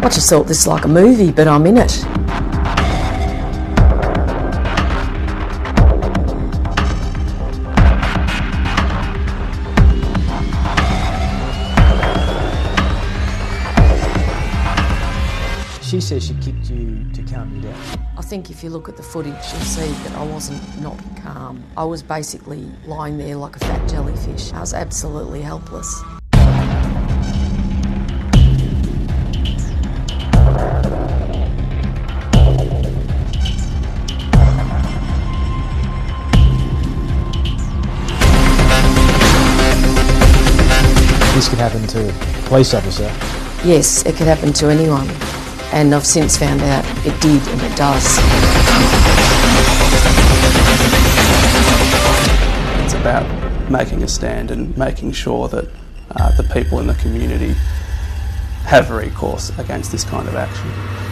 I just thought this is like a movie, but I'm in it. She says she kicked you to calm you down. I think if you look at the footage, you'll see that I wasn't not calm. I was basically lying there like a fat jellyfish. I was absolutely helpless. This could happen to a police officer. Yes, it could happen to anyone. And I've since found out it did and it does. It's about making a stand and making sure that the people in the community have recourse against this kind of action.